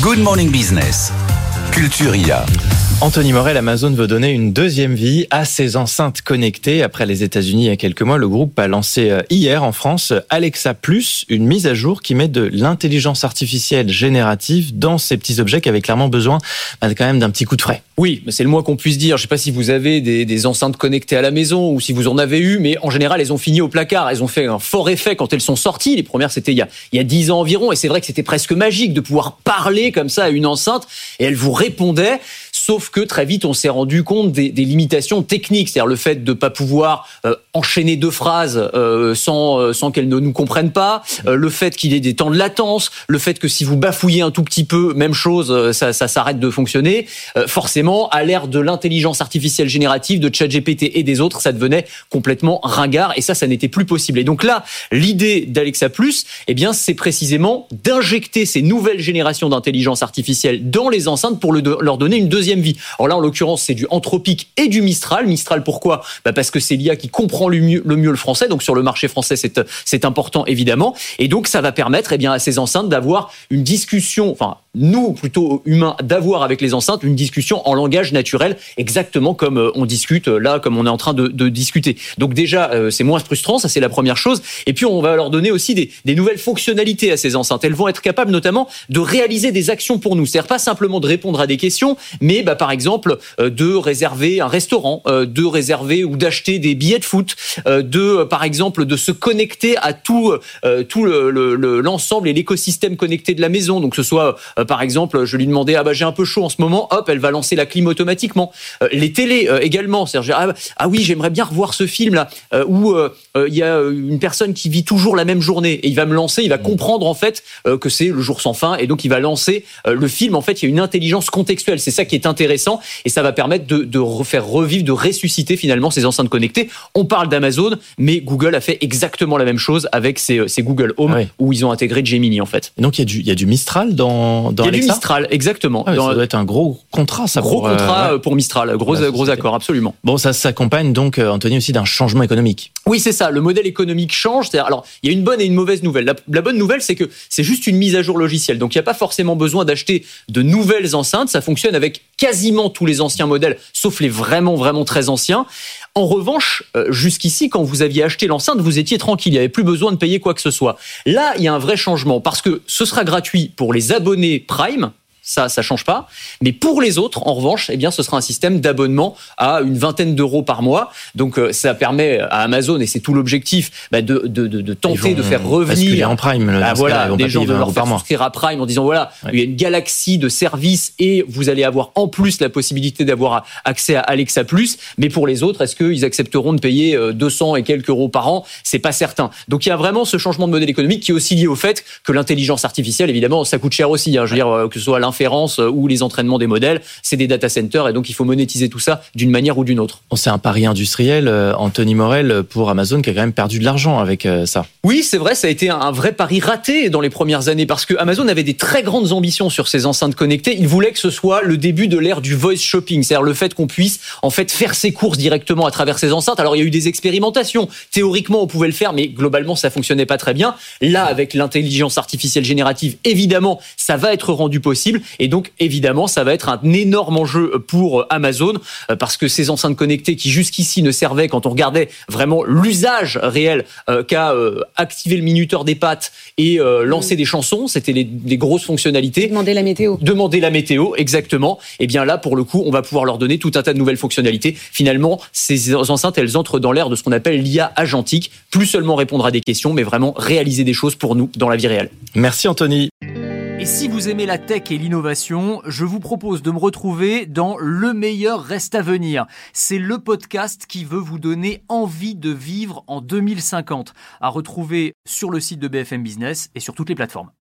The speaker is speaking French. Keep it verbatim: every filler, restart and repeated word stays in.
Good Morning Business, Culture I A. Anthony Morel, Amazon veut donner une deuxième vie à ses enceintes connectées. Après les États-Unis il y a quelques mois, le groupe a lancé hier en France Alexa Plus, une mise à jour qui met de l'intelligence artificielle générative dans ces petits objets qui avaient clairement besoin bah, quand même d'un petit coup de frais. Oui, c'est le moins qu'on puisse dire. Je ne sais pas si vous avez des, des enceintes connectées à la maison ou si vous en avez eu, mais en général, elles ont fini au placard. Elles ont fait un fort effet quand elles sont sorties. Les premières, c'était il y a, il y a dix ans environ, et c'est vrai que c'était presque magique de pouvoir parler comme ça à une enceinte, et elle vous répondait. Sauf que très vite, on s'est rendu compte des, des limitations techniques, c'est-à-dire le fait de ne pas pouvoir euh, enchaîner deux phrases euh, sans, euh, sans qu'elles ne nous comprennent pas, euh, le fait qu'il y ait des temps de latence, le fait que si vous bafouillez un tout petit peu, même chose, euh, ça, ça s'arrête de fonctionner. Euh, forcément, à l'ère de l'intelligence artificielle générative, de ChatGPT et des autres, ça devenait complètement ringard, et ça, ça n'était plus possible. Et donc là, l'idée d'Alexa Plus, eh bien, c'est précisément d'injecter ces nouvelles générations d'intelligence artificielle dans les enceintes pour le, leur donner une deuxième vie. Alors là, en l'occurrence, c'est du Anthropic et du Mistral. Mistral, pourquoi ? Bah parce que c'est l'I A qui comprend le mieux, le mieux le français. Donc sur le marché français, c'est, c'est important, évidemment. Et donc, ça va permettre eh bien, à ces enceintes d'avoir une discussion, enfin, nous, plutôt humains, d'avoir avec les enceintes une discussion en langage naturel, exactement comme on discute là, comme on est en train de, de discuter. Donc déjà, euh, c'est moins frustrant, ça c'est la première chose. Et puis, on va leur donner aussi des, des nouvelles fonctionnalités à ces enceintes. Elles vont être capables notamment de réaliser des actions pour nous. C'est-à-dire pas simplement de répondre à des questions, mais bah, par exemple, euh, de réserver un restaurant, euh, de réserver ou d'acheter des billets de foot, euh, de, euh, par exemple, de se connecter à tout, euh, tout le, le, le, l'ensemble et l'écosystème connecté de la maison. Donc, que ce soit, euh, par exemple, je lui demandais, ah bah j'ai un peu chaud en ce moment, hop, elle va lancer la clim automatiquement. Euh, les télés euh, également, c'est-à-dire, ah, ah oui, j'aimerais bien revoir ce film-là, euh, où il euh, y a une personne qui vit toujours la même journée, et il va me lancer, il va comprendre en fait euh, que c'est le jour sans fin, et donc il va lancer euh, le film. En fait, il y a une intelligence contextuelle, c'est ça qui est intéressant, et ça va permettre de, de refaire revivre, de ressusciter finalement ces enceintes connectées. On parle d'Amazon, mais Google a fait exactement la même chose avec ses, ses Google Home, ah oui. où ils ont intégré Gemini en fait. Et donc il y a du, il y a du Mistral dans, dans Il y a Alexa ? du Mistral, exactement. Ah oui, dans, ça doit être un gros contrat, ça. Gros pour, contrat euh, pour Mistral, gros, gros accord, absolument. Bon, ça s'accompagne donc, Anthony, aussi d'un changement économique. Oui, c'est ça. Le modèle économique change. C'est-à-dire, alors, il y a une bonne et une mauvaise nouvelle. La, la bonne nouvelle, c'est que c'est juste une mise à jour logicielle. Donc, il n'y a pas forcément besoin d'acheter de nouvelles enceintes. Ça fonctionne avec quasiment tous les anciens modèles, sauf les vraiment, vraiment très anciens. En revanche, jusqu'ici, quand vous aviez acheté l'enceinte, vous étiez tranquille. Il n'y avait plus besoin de payer quoi que ce soit. Là, il y a un vrai changement parce que ce sera gratuit pour les abonnés Prime. Ça, ça change pas. Mais pour les autres, en revanche, eh bien, ce sera un système d'abonnement à une vingtaine d'euros par mois. Donc, ça permet à Amazon, et c'est tout l'objectif, bah, de, de, de, de tenter de faire revenir en Prime, bah, voilà, cas, des gens, de leur faire mois. souscrire à Prime en disant voilà, ouais. il y a une galaxie de services et vous allez avoir en plus la possibilité d'avoir accès à Alexa Plus. Mais pour les autres, est-ce qu'ils accepteront de payer deux cents et quelques euros par an ? C'est pas certain. Donc, il y a vraiment ce changement de modèle économique qui est aussi lié au fait que l'intelligence artificielle, évidemment, ça coûte cher aussi. Hein. Je veux dire, que ce soit l'inférence ou les entraînements des modèles, c'est des data centers, et donc il faut monétiser tout ça d'une manière ou d'une autre. C'est un pari industriel, Anthony Morel, pour Amazon, qui a quand même perdu de l'argent avec ça. Oui, c'est vrai, ça a été un vrai pari raté dans les premières années, parce que Amazon avait des très grandes ambitions sur ses enceintes connectées. Il voulait que ce soit le début de l'ère du voice shopping, c'est-à-dire le fait qu'on puisse en fait faire ses courses directement à travers ses enceintes. Alors il y a eu des expérimentations, théoriquement on pouvait le faire, mais globalement ça fonctionnait pas très bien. Là, avec l'intelligence artificielle générative, évidemment, ça va être rendu possible, et donc évidemment, ça va être un énorme enjeu pour Amazon, parce que ces enceintes connectées qui jusqu'ici ne servaient, quand on regardait vraiment l'usage réel euh, qu'a euh, activer le minuteur des pâtes et euh, lancer mmh. des chansons, c'était les, les grosses fonctionnalités. Demander la météo. Demander la météo, exactement. Et bien là, pour le coup, on va pouvoir leur donner tout un tas de nouvelles fonctionnalités. Finalement, ces enceintes, elles entrent dans l'ère de ce qu'on appelle l'I A agentique. Plus seulement répondre à des questions, mais vraiment réaliser des choses pour nous dans la vie réelle. Merci Anthony. Et si vous aimez la tech et l'innovation, je vous propose de me retrouver dans Le meilleur reste à venir. C'est le podcast qui veut vous donner envie de vivre en deux mille cinquante. À retrouver sur le site de B F M Business et sur toutes les plateformes.